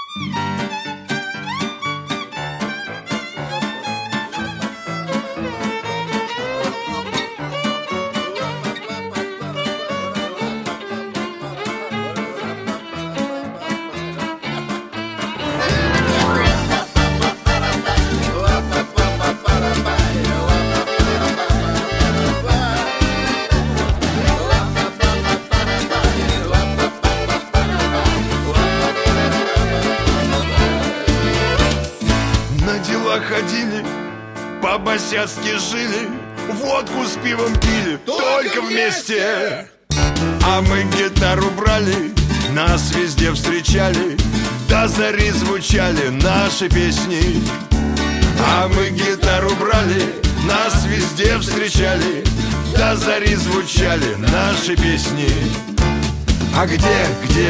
Ходили, по-босяцки жили, водку с пивом пили, только вместе. А мы гитару брали, нас везде встречали, до зари звучали наши песни. А мы гитару брали, нас везде встречали, до зари звучали наши песни. А где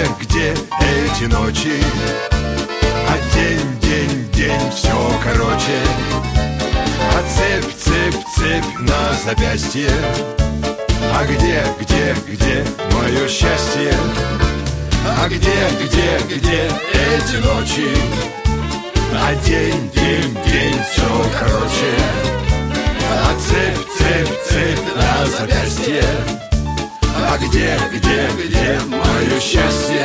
эти ночи? А день, все короче. А цепь на запястье. А где мое счастье? А где эти ночи? А день, все короче. А цепь на запястье. А где мое счастье?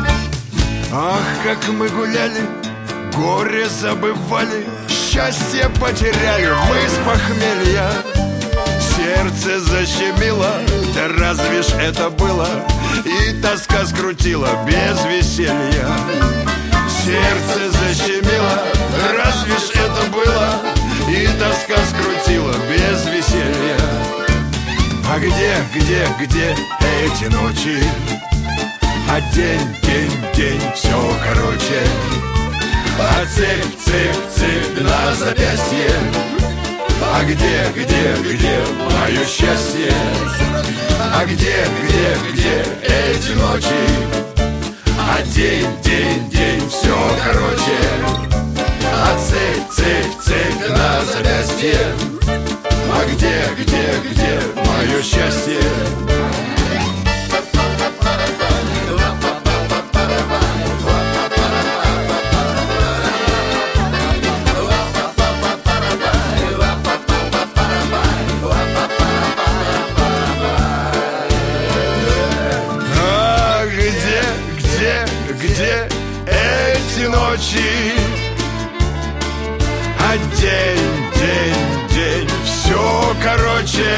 Ах, как мы гуляли, горе забывали, счастье потеряли мы с похмелья. Сердце защемило, да разве ж это было, и тоска скрутила без веселья. Сердце защемило, разве ж это было, и тоска скрутила без веселья. А где эти ночи? А день, все короче. А цепь на запястье. А где мое счастье? А где эти ночи? А день, все короче. А цепь на запястье. А где мое счастье? Где эти ночи? А день, все короче.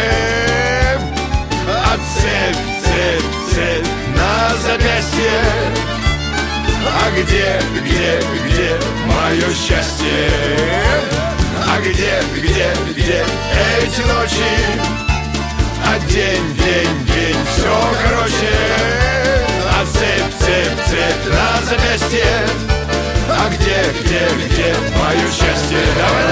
А цепь на запястье. А где мое счастье? А где эти ночи? А день, все короче. А цепь на запястье. А где мое счастье? Давай!